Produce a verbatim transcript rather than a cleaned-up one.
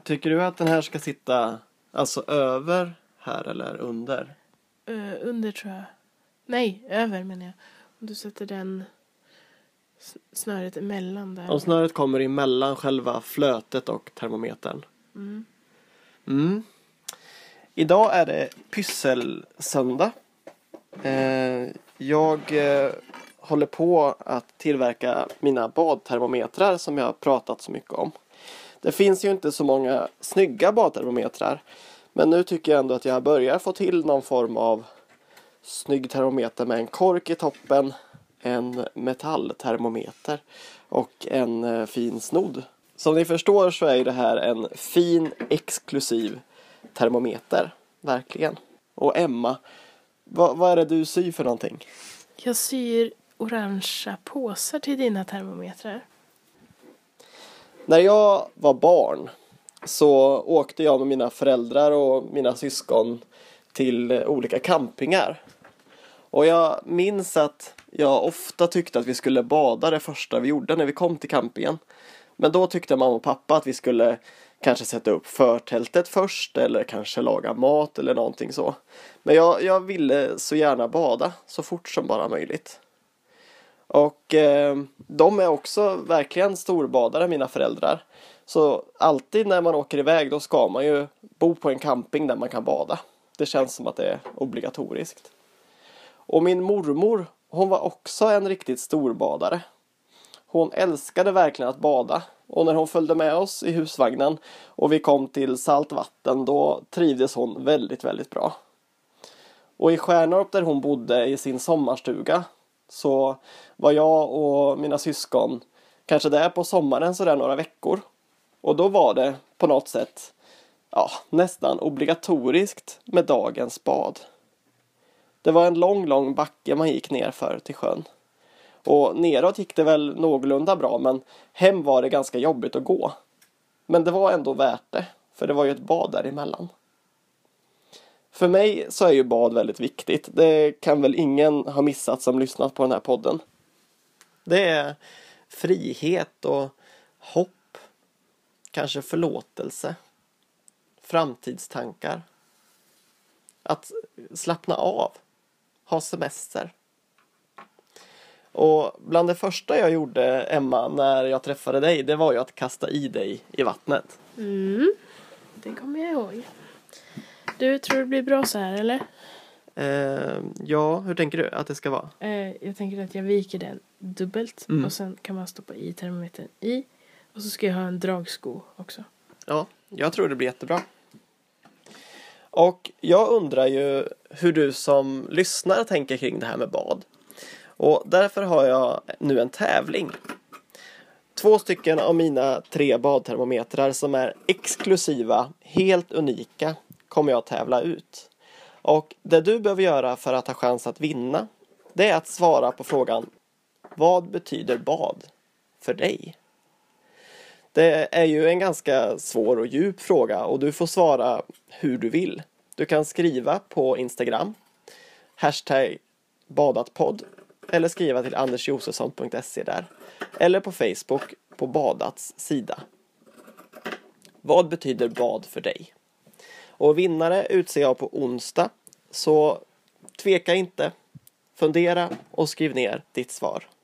Tycker du att den här ska sitta alltså över här eller under? Uh, under tror jag. Nej, över menar jag. Om du sätter den snöret emellan där. Om snöret kommer emellan själva flötet och termometern. Mm. Mm. Idag är det pysselsöndag. Eh, jag eh, håller på att tillverka mina badtermometrar som jag har pratat så mycket om. Det finns ju inte så många snygga badtermometrar. Men nu tycker jag ändå att jag börjar få till någon form av snygg termometer med en kork i toppen, en metalltermometer och en eh, fin snodd. Som ni förstår så är det här en fin, exklusiv termometer. Verkligen. Och Emma, vad, vad är det du syr för någonting? Jag syr orangea påsar till dina termometrar. När jag var barn så åkte jag med mina föräldrar och mina syskon till olika campingar. Och jag minns att jag ofta tyckte att vi skulle bada det första vi gjorde när vi kom till campingen. Men då tyckte mamma och pappa att vi skulle kanske sätta upp förtältet först eller kanske laga mat eller någonting så. Men jag, jag ville så gärna bada så fort som bara möjligt. Och eh, de är också verkligen storbadare, mina föräldrar. Så alltid när man åker iväg då ska man ju bo på en camping där man kan bada. Det känns som att det är obligatoriskt. Och min mormor, hon var också en riktigt storbadare. Hon älskade verkligen att bada. Och när hon följde med oss i husvagnen och vi kom till saltvatten, då trivdes hon väldigt, väldigt bra. Och i Stjärnorp där hon bodde i sin sommarstuga så var jag och mina syskon kanske där på sommaren så där några veckor. Och då var det på något sätt ja, nästan obligatoriskt med dagens bad. Det var en lång, lång backe man gick ner för till sjön. Och neråt gick det väl någorlunda bra, men hem var det ganska jobbigt att gå. Men det var ändå värt det, för det var ju ett bad däremellan. För mig så är ju bad väldigt viktigt. Det kan väl ingen ha missat som lyssnat på den här podden. Det är frihet och hopp. Kanske förlåtelse. Framtidstankar. Att slappna av. Ha semester. Och bland det första jag gjorde, Emma, när jag träffade dig, det var ju att kasta i dig i vattnet. Mm, det kommer jag ihåg. Du, tror det blir bra så här, eller? Eh, ja, hur tänker du att det ska vara? Eh, jag tänker att jag viker den dubbelt. Mm. Och sen kan man stoppa i termometern i. Och så ska jag ha en dragsko också. Ja, jag tror det blir jättebra. Och jag undrar ju hur du som lyssnar tänker kring det här med bad. Och därför har jag nu en tävling. Två stycken av mina tre badtermometrar som är exklusiva, helt unika, kommer jag att tävla ut. Och det du behöver göra för att ha chans att vinna, det är att svara på frågan: vad betyder bad för dig? Det är ju en ganska svår och djup fråga och du får svara hur du vill. Du kan skriva på Instagram, hashtag badatpodd, eller skriva till andersjosefsson punkt se där. Eller på Facebook på Badats sida. Vad betyder bad för dig? Och vinnare utser jag på onsdag. Så tveka inte. Fundera och skriv ner ditt svar.